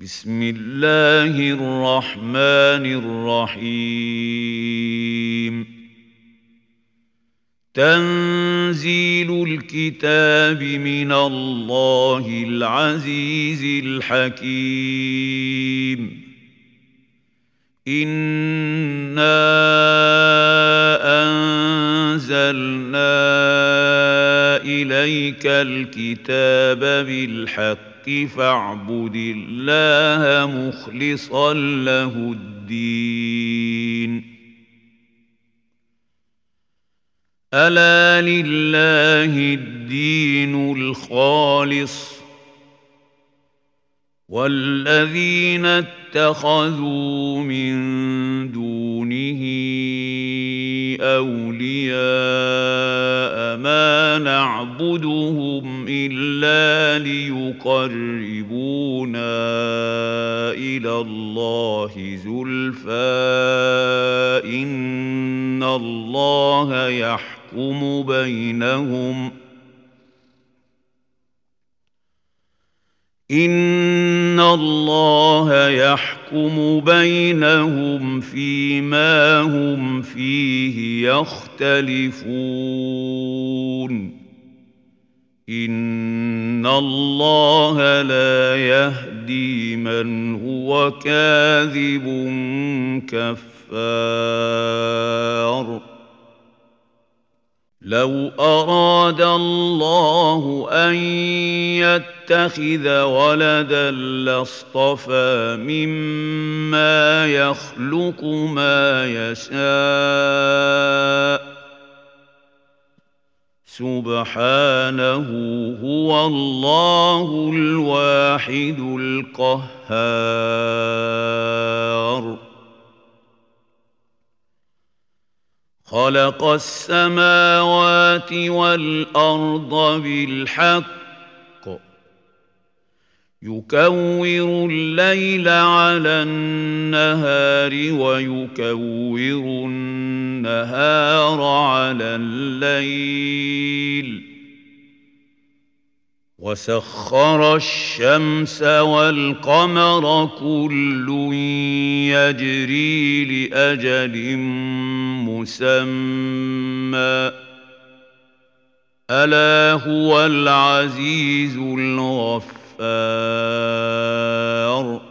بسم الله الرحمن الرحيم تنزيل الكتاب من الله العزيز الحكيم إنا أنزلنا إليك الكتاب بالحق فاعبد الله مخلصا له الدين ألا لله الدين الخالص والذين اتخذوا من دونه أولياء ما نعبدهم إلا ليقربونا إلى الله زلفى إن الله يحكم بينهم فيما هم فيه يختلفون إن الله لا يهدي من هو كاذب كفار لو أراد الله أن يتخذ ولدا لاصطفى مما يخلق ما يشاء سبحانه هو الله الواحد القهار خلق السماوات والأرض بالحق يكور الليل على النهار ويكور النهار على الليل وسخر الشمس والقمر كل يجري لأجل مسمى ألا هو العزيز الغفار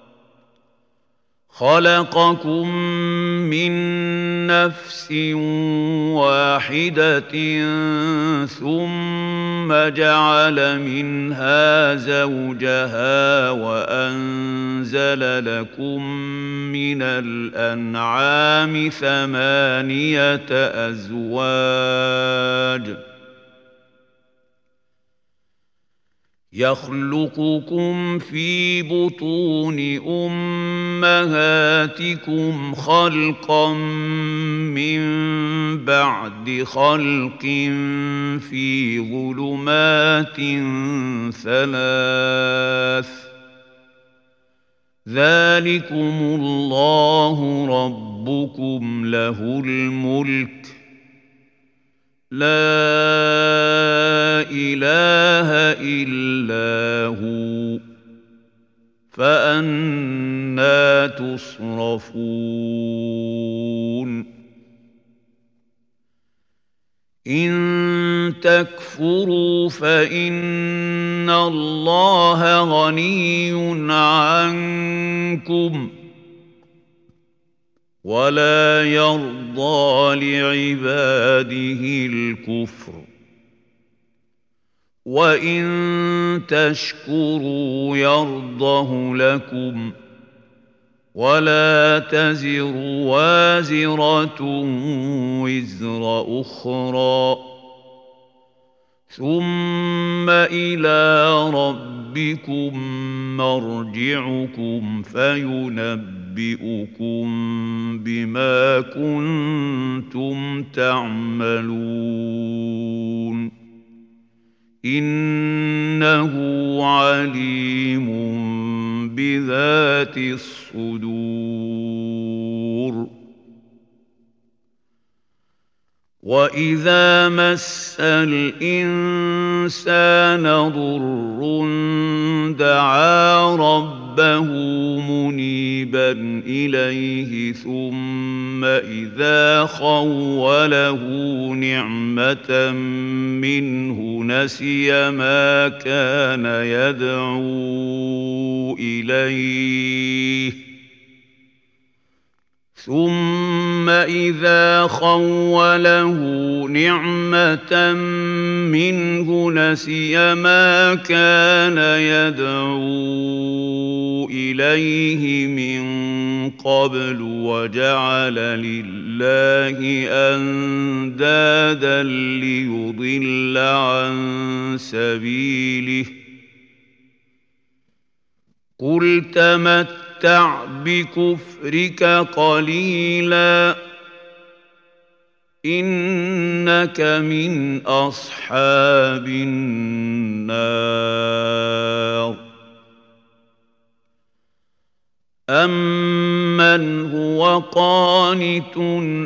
خلقكم من نفس واحدة ثم جعل منها زوجها وأنزل لكم من الأنعام ثمانية أزواج يخلقكم في بطون أمهاتكم خلقا من بعد خلق في ظلمات ثلاث ذلكم الله ربكم له الملك لا إله إلا هو فأنى تصرفون إن تكفروا فإن الله غني عنكم ولا يرضى لعباده الكفر وإن تشكروا يرضه لكم ولا تزر وازرة وزر أخرى ثم إلى ربكم مرجعكم فينبئكم بما كنتم تعملون إنه عليم بذات الصدور وإذا مس الإنسان الإنسان ضر دعا ربه منيبا إليه ثم إذا خوله نعمة منه نسي ما كان يدعو إليه ثم إذا خوله نعمة منه نسي ما كان يدعو إليه من قبل وجعل لله أندادا ليضل عن سبيله قل تمتع بكفرك قليلا إنك من أصحاب النار أمن هو قانت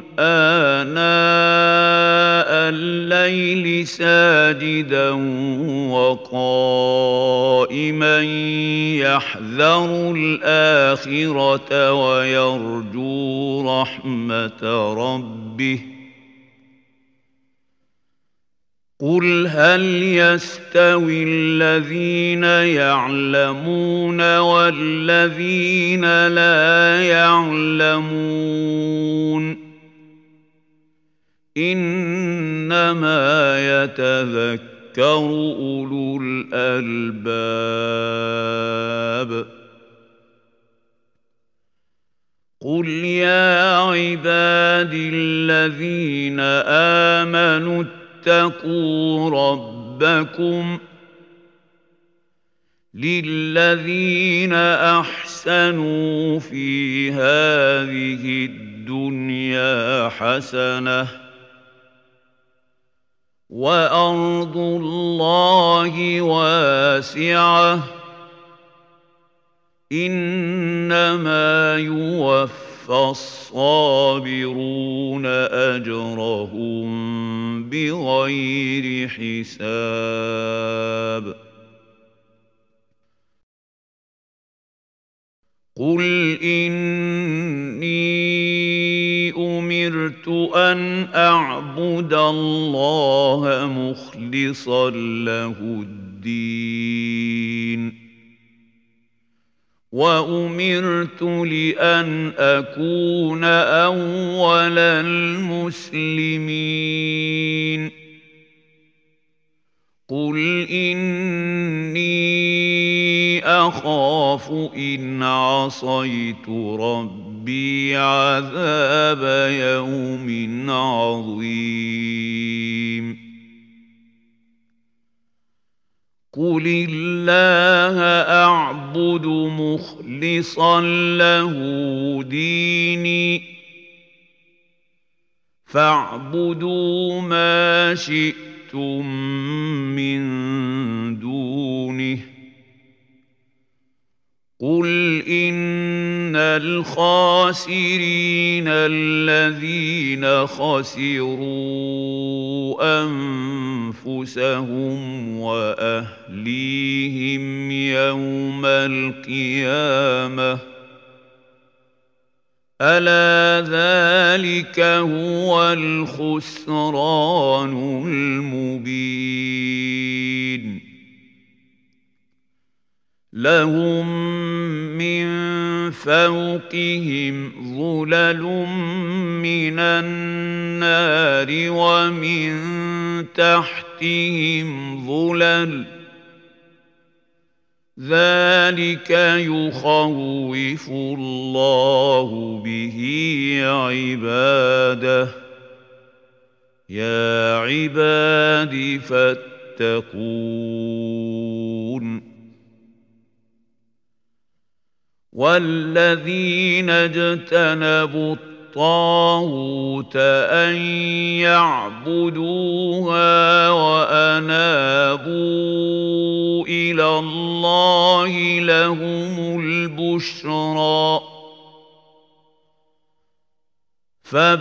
آناء الليل ساجدا وقائما يحذر الآخرة ويرجو رحمة ربه قل هل يستوي الذين يعلمون والذين لا يعلمون إنما يتذكر أولو الألباب قل يا عبادي الذين آمنوا اتقوا ربكم للذين أحسنوا في هذه الدنيا حسنة وأرض الله واسعة إنما يوفى الصابرون أجرهم بغير حساب قل إني أمرت أن أعبد الله مخلصا له الدين وأمرت لأن أكون أول المسلمين قل إني أخاف إن عصيت ربي عذاب يوم عظيم قل الله أعبد مخلصا له ديني فاعبدوا ما شئتم من دونه قل إن الخاسرين الذين خسروا أنفسهم وأهليهم يوم القيامة ألا ذلك هو الخسران المبين لهم من فوقهم ظلل من النار ومن تحتهم ظلل ذلك يخوف الله به عباده يا عباد فاتقون والذين اجتنبوا الطاغوت أن يعبدوها وأنابوا إلى الله لهم البشرى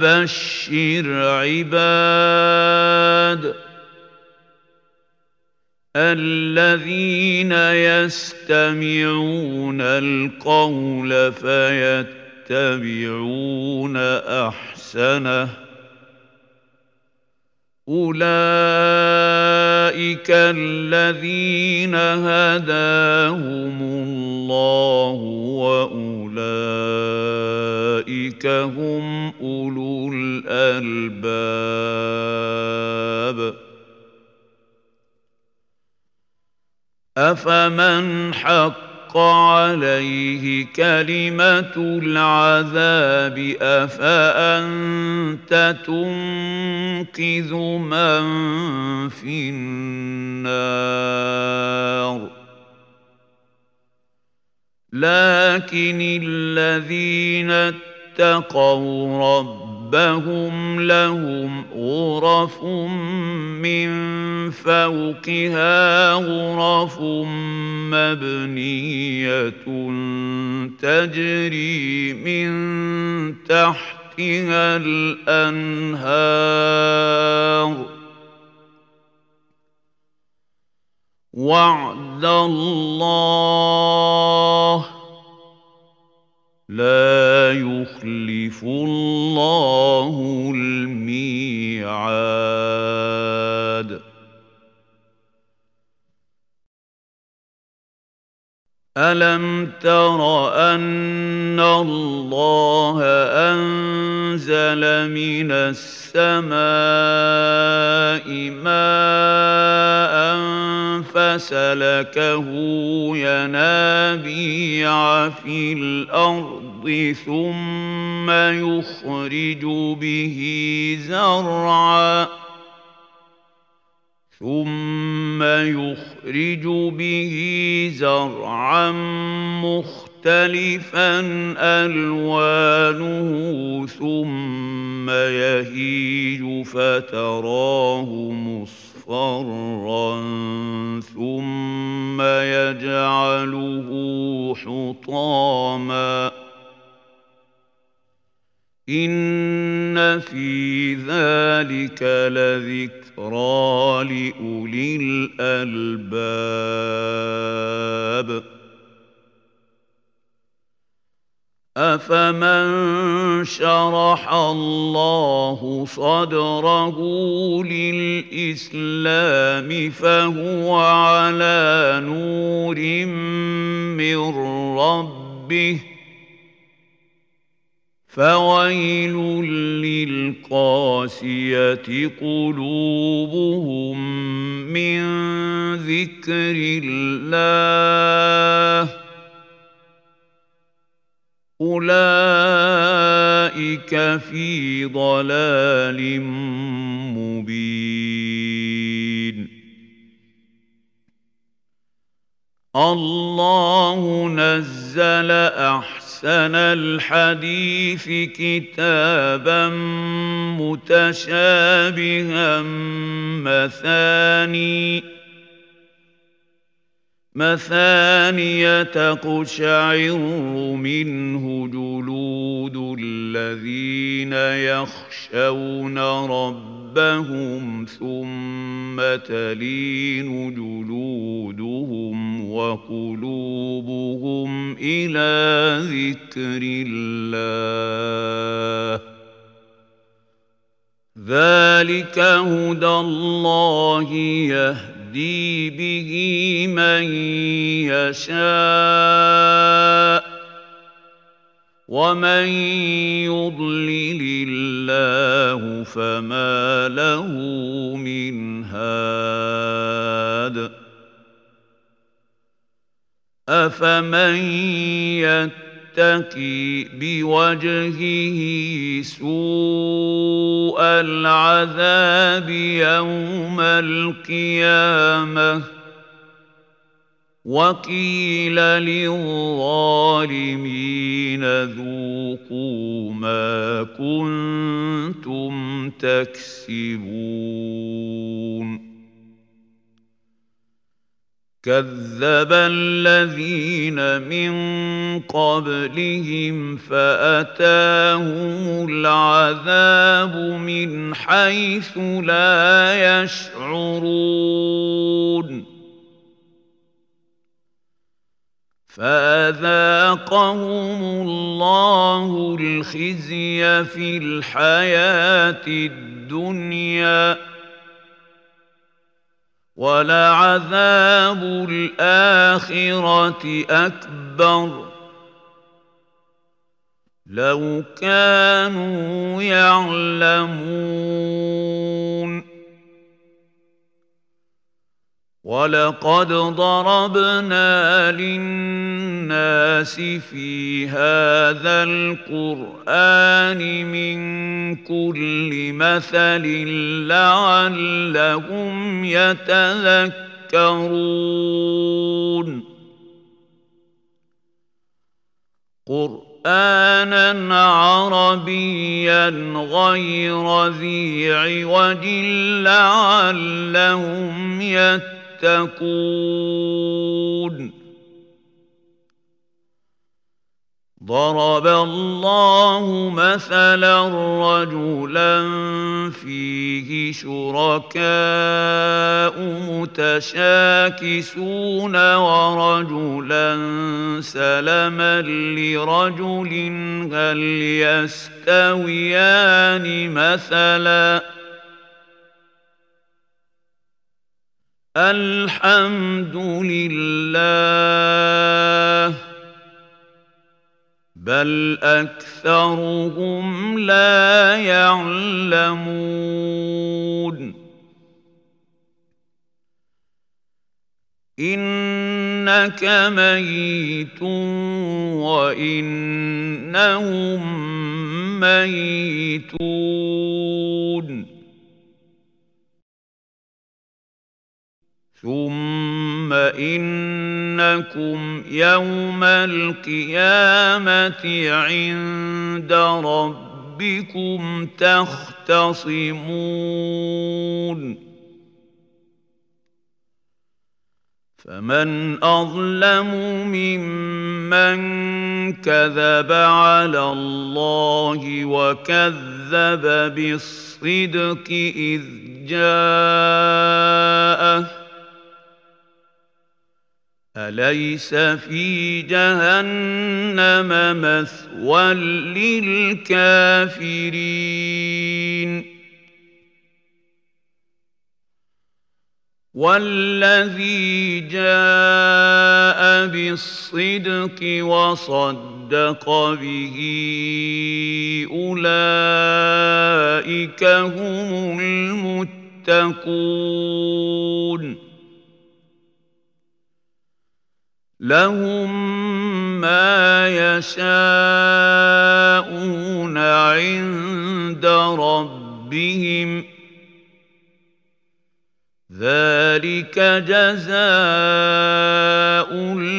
فبشر عباد الذين يستمعون القول فيتبعون أحسنه أولئك الذين هداهم الله وأولئك هم أولو الألباب أفمن حق عليه كلمة العذاب أفأنت تنقذ من في النار لكن الذين اتقوا ربهم لهم غرف من فوقها غرف مبنية تجري من تحتها الأنهار وعد الله لا يخلف الله الميعاد ألم تر أن الله أنزل من السماء ماء فسلكه ينابيع في الأرض ثم يخرج به زرعا مختلفا ألوانه ثم يهيج فتراه مصفرا ثم يجعله حطاما إن في ذلك لذكرى لأولي الألباب أفمن شرح الله صدره للإسلام فهو على نور من ربه فويل للقاسية قلوبهم من ذكر الله أولئك في ضلال مبين الله نزل أحسن الحديث كتابا متشابها مثانية تقشعر منه جلود الذين يخشون ربهم ثم تلين جلودهم وقلوبهم إلى ذكر الله ذلك هدى الله يهدي به من يشاء ومن يضلل الله فما له من هاد أفمن يتقي بوجهه سوء العذاب يوم القيامة وقيل للظالمين ذوقوا ما كنتم تكسبون كذب الذين من قبلهم فأتاهم العذاب من حيث لا يشعرون فأذاقهم الله الخزي في الحياة الدنيا ولعذاب الآخرة أكبر لو كانوا يعلمون ولقد ضربنا للناس في هذا القرآن من كل مثل لعلهم يتذكرون قرآنا عربيا غير ذي عوج لعلهم يتقون ضرب الله مثلا رجلا فيه شركاء متشاكسون ورجلا سلما لرجل هل يستويان مثلا الحمد لله بل أكثرهم لا يعلمون إنك ميت وإنهم ميتون ثم إنكم يوم القيامة عند ربكم تختصمون فمن أظلم ممن كذب على الله وكذب بالصدق إذ جاءه أليس في جهنم مثوى للكافرين والذي جاء بالصدق وصدق به أولئك هم المتقون لهم ما يشاءون عند ربهم ذلك جزاء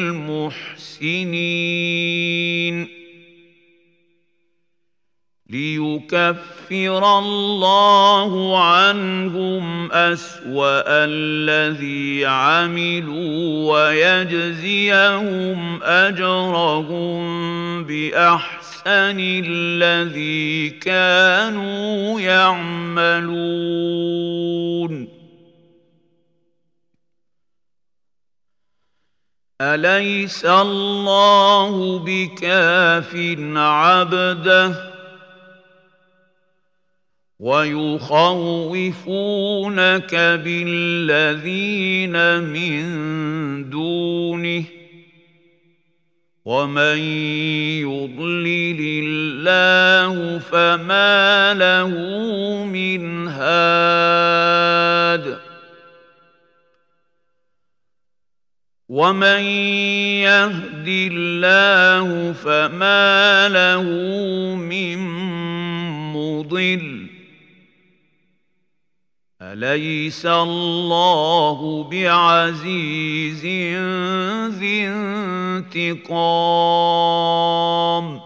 المحسنين ليكفر الله عنهم أسوأ الذي عملوا ويجزيهم أجرهم بأحسن الذي كانوا يعملون أليس الله بكاف عبده ويخوفونك بالذين من دونه ومن يضلل الله فما له من هاد ومن يهد الله فما له من مضل أليس الله بعزيز ذي انتقام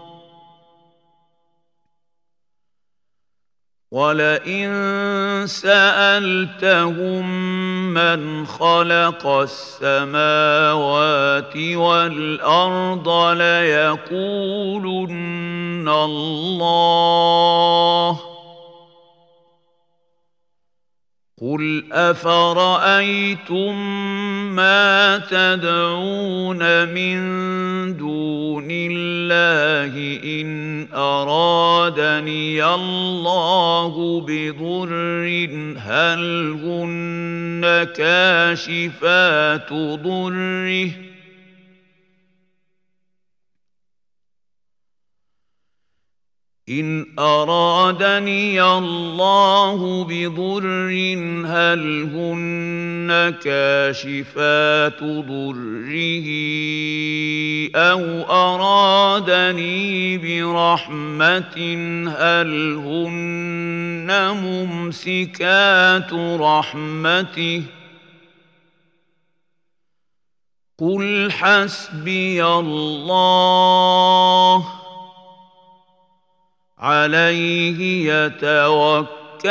ولئن سألتهم من خلق السماوات والأرض ليقولن الله قل أفرأيتم ما تدعون من دون الله إن أرادني الله بضر هل هن كاشفات ضره إن أرادني الله بضر هل هن كاشفات ضره أو أرادني برحمة هل هن ممسكات رحمته قل حسبي الله عليه يتوكل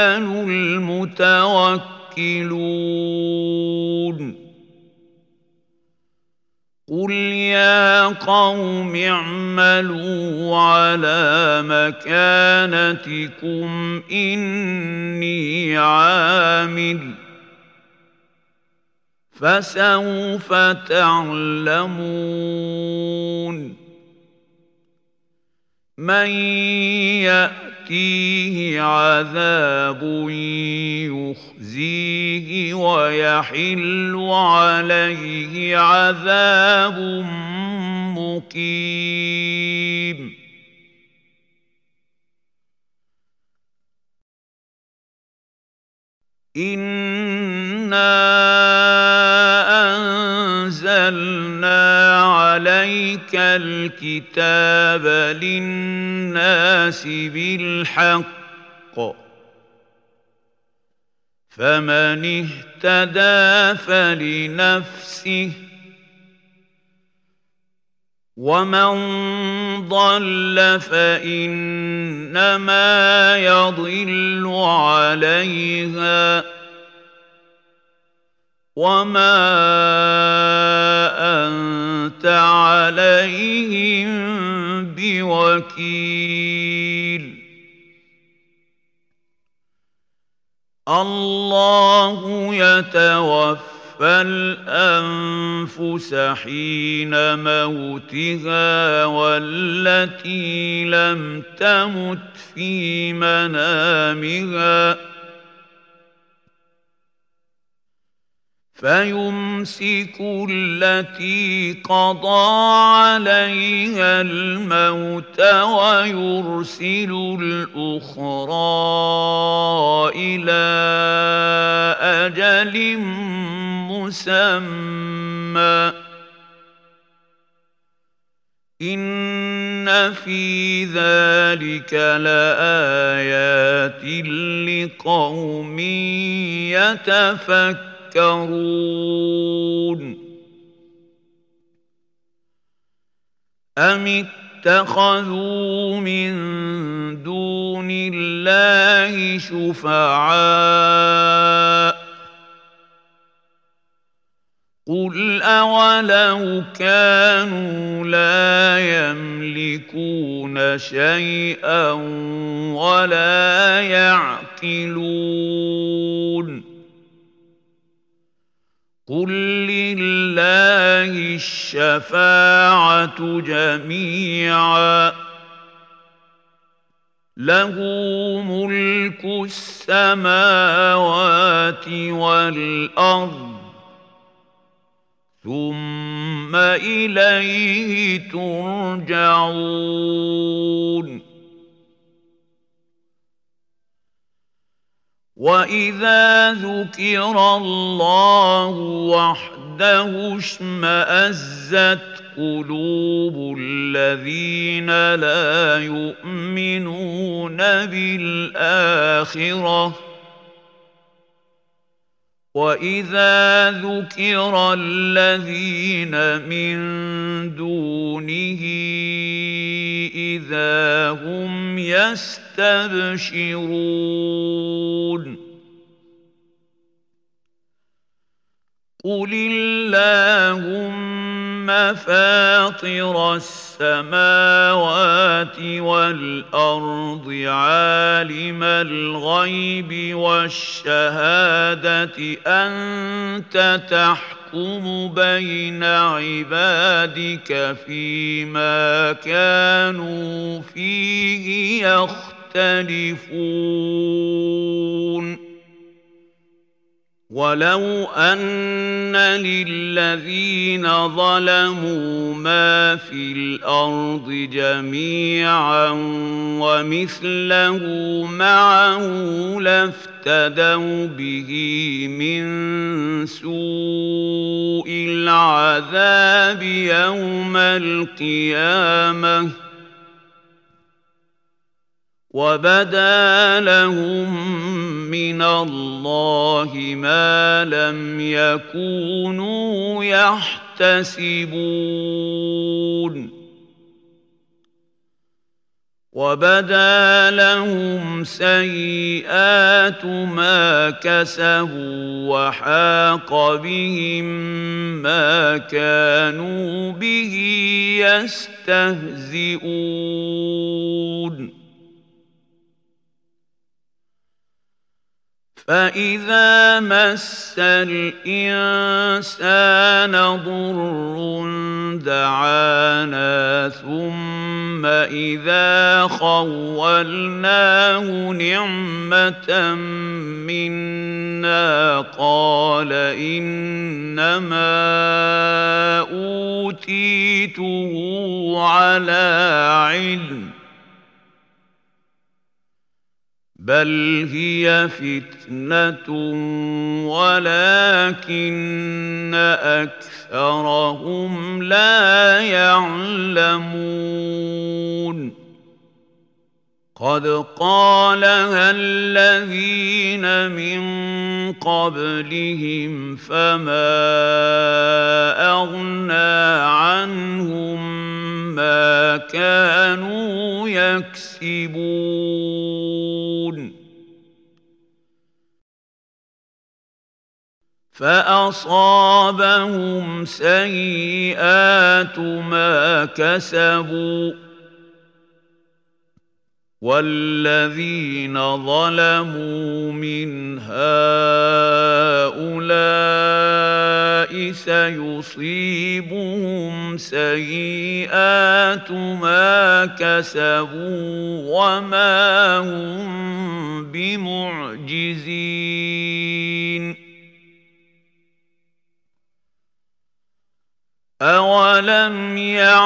المتوكلون قل يا قوم اعملوا على مكانتكم إني عامل فسوف تعلمون من يأتيه عذاب يخزيه ويحل عليه عذاب مقيم إنا أنزلنا عليك الكتاب للناس بالحق فمن اهتدى فلنفسه ومن ضل فإنما يضل عليها وما أنت عليهم بوكيل الله يتوفى الأنفس حين موتها والتي لم تمت في منامها فيمسك التي قضى عليها الموت ويرسل الأخرى إلى أجل مسمى إن في ذلك لآيات لقوم يتفكرون أم اتخذوا من دون الله شفعاء قل أولو كانوا لا يملكون شيئا ولا يعقلون قل لله الشفاعة جميعا له ملك السماوات والأرض ثم إليه ترجعون وإذا ذكر الله وحده اشمأزت قلوب الذين لا يؤمنون بالآخرة وإذا ذكر الذين من دونه إذا هم يستبشرون قل اللهم فاطر السماوات والأرض عالم الغيب والشهادة أنت تحكم بين عبادك فيما كانوا فيه يختلفون ولو أن للذين ظلموا ما في الأرض جميعا ومثله معه لافتدوا به من سوء العذاب يوم القيامة وبدا لهم من الله ما لم يكونوا يحتسبون وبدا لهم سيئات ما كسبوا وحاق بهم ما كانوا به يستهزئون فإذا مس الإنسان ضر دعانا ثم إذا خولناه نعمة منا قال إنما أوتيته على علم بل هي فتنة ولكن أكثرهم لا يعلمون قد قالها الذين من قبلهم فما أغنى عنهم ما كانوا يكسبون فأصابهم سيئات ما كسبوا والذين ظلموا من هؤلاء سيصيبهم سيئات ما كسبوا وما هم بمعجزين أولم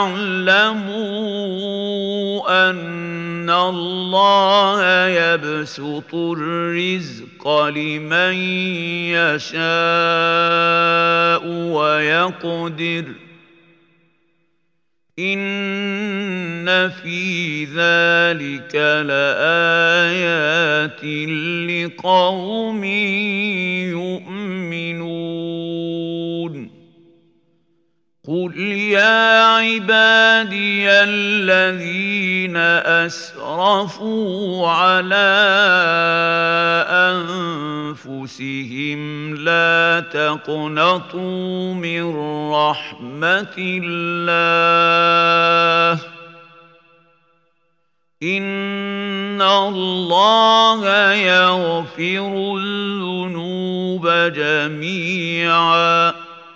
يعلموا أن الله يبسط الرزق لمن يشاء ويقدر إن في ذلك لآيات لقوم يؤمنون قل يا عبادي الذين أسرفوا على أنفسهم لا تقنطوا من رحمة الله إن الله يغفر الذنوب جميعا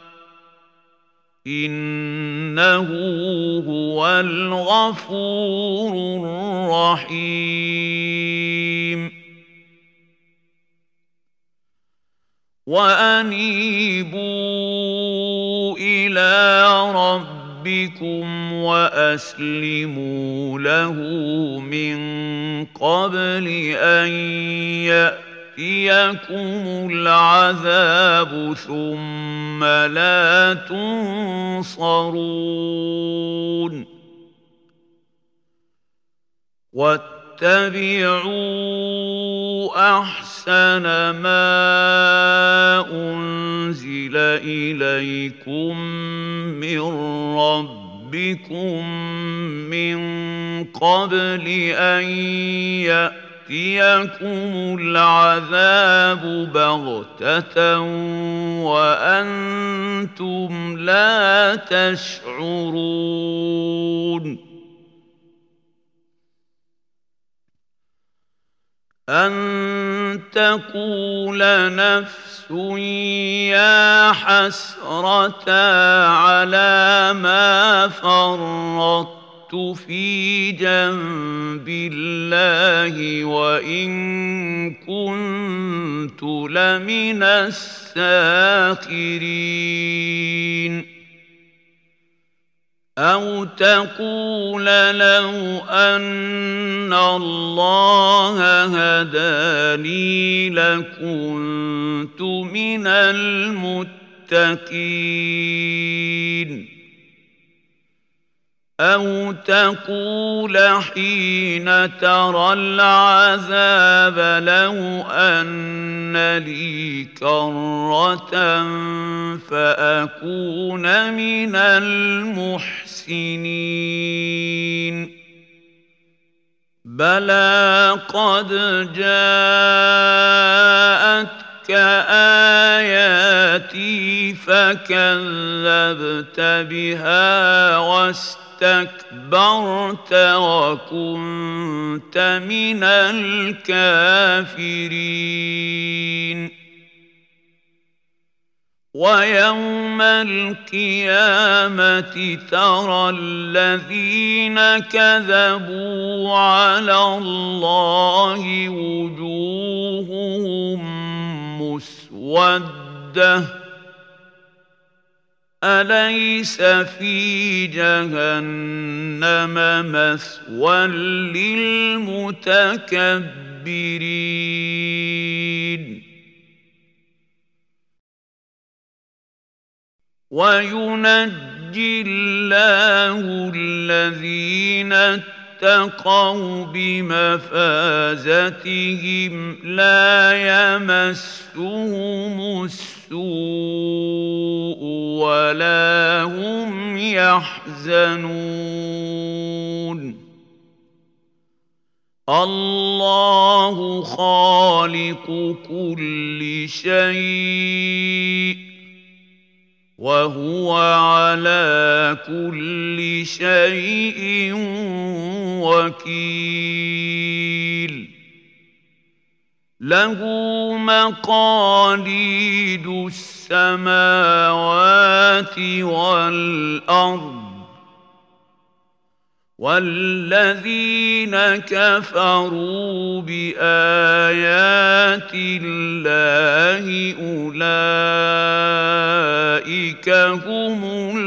إنه هو الغفور الرحيم وأنيبوا إلى ربكم وأسلموا له من قبل أن يأتيكم العذاب ثم لا تنصرون واتبعوا أحسن ما أنزل إليكم من ربكم من قبل أن يأتيكم العذاب بغتة وأنتم لا تشعرون أن تقول نفس يا حسرة على ما فرطت في جنب الله وإن كنت لمن الساخرين أو تقول لو أن الله هداني لكنت من المتقين أو تقول حين ترى العذاب لو أن لي كرة فأكون من المحسنين بلى قد جاءتك آياتي فكذبت بها واستكبرت وكنت من الكافرين ويوم القيامة ترى الذين كذبوا على الله وجوههم مسودة أليس في جهنم مثوى للمتكبرين وينجي الله الذين اتقوا بمفازتهم لا يمسهم السوء ولا هم يحزنون الله خالق كل شيء وهو على كل شيء وكيل له مقاليد السماوات والأرض والذين كفروا بآيات الله أولئك هم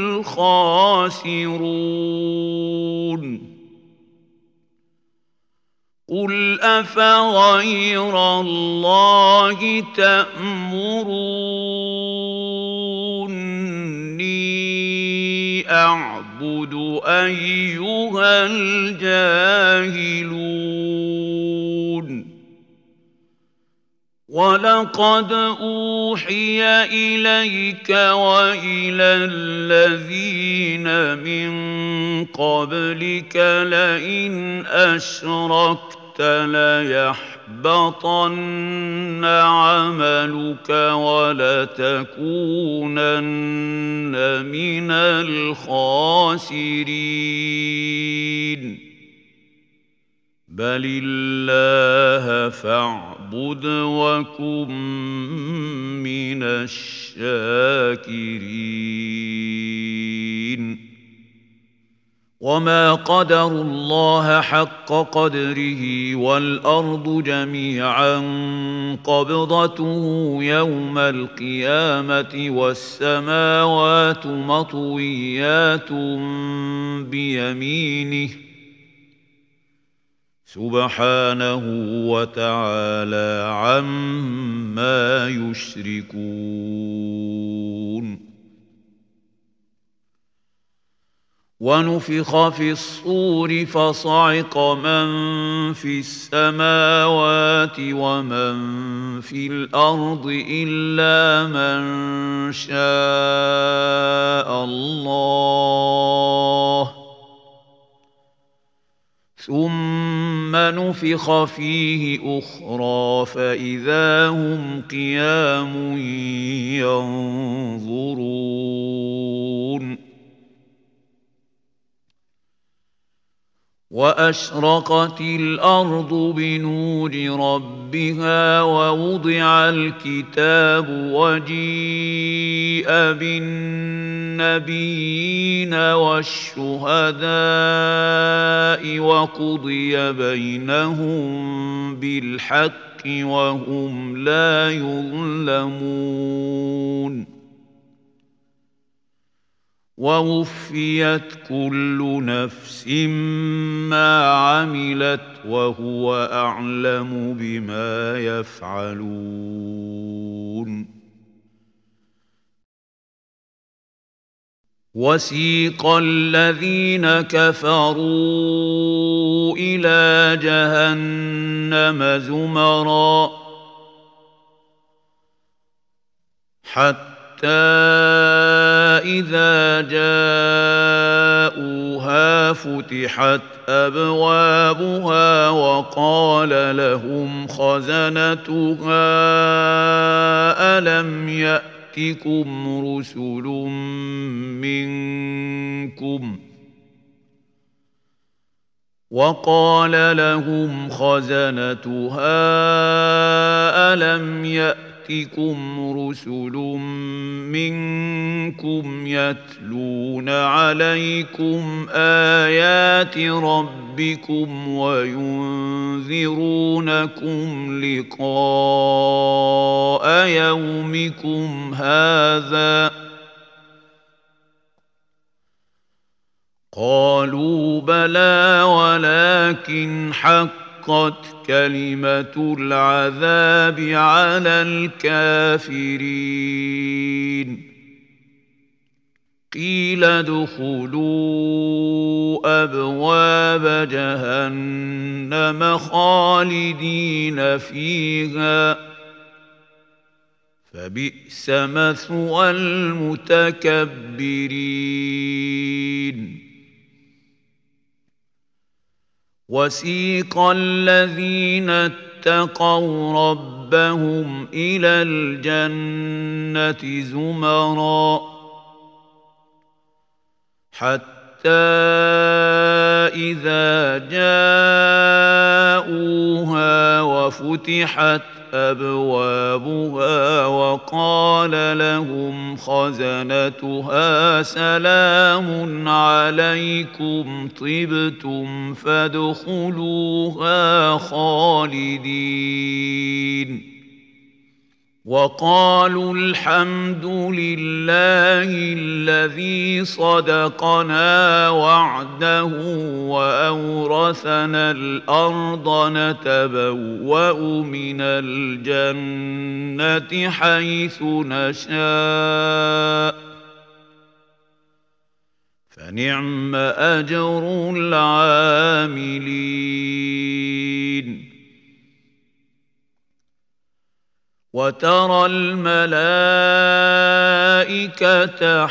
الخاسرون قل أفغير الله تأمروني أعبد أيها الجاهلون ولقد أوحي إليك وإلى الذين من قبلك لئن أشركت ليحبطن عملك ولتكونن من الخاسرين بل الله فاعبد وكن من الشاكرين وما قدروا الله حق قدره والأرض جميعا قبضته يوم القيامة والسماوات مطويات بيمينه سبحانه وتعالى عما يشركون ونفخ في الصور فصعق من في السماوات ومن في الأرض إلا من شاء الله ثم ثم نفخ فيه أخرى فإذا هم قيام ينظرون وأشرقت الأرض بنور ربها ووضع الكتاب وجيء بالنبيين والشهداء وقضي بينهم بالحق وهم لا يظلمون ووفيت كل نفس ما عملت وهو أعلم بما يفعلون وسيق الذين كفروا إلى جهنم زمرا حتى إذا جاءوها فتحت أبوابها وقال لهم خزنتها ألم يأتكم رسل منكم يتلون عليكم آيات ربكم وينذرونكم لقاء يومكم هذا قالوا بلى ولكن حقت كلمة العذاب على الكافرين قيل ادخلوا أبواب جهنم خالدين فيها فبئس مثوى المتكبرين وسيق الذين اتقوا ربهم إلى الجنة زمرا حتى إذا جاءوها وفتحت أبوابها وقال لهم خزنتها سلام عليكم طبتم فادخلوها خالدين وقالوا الحمد لله الذي صدقنا وعده وأورثنا الأرض نتبوأ من الجنة حيث نشاء فنعم أجر العاملين وترى الملائكة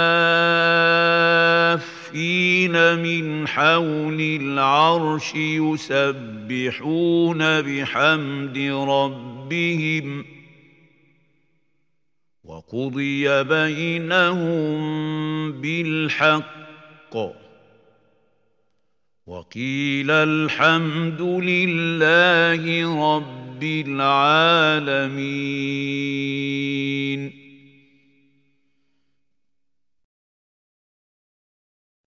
حافين من حول العرش يسبحون بحمد ربهم وقضي بينهم بالحق وقيل الحمد لله رب العالمين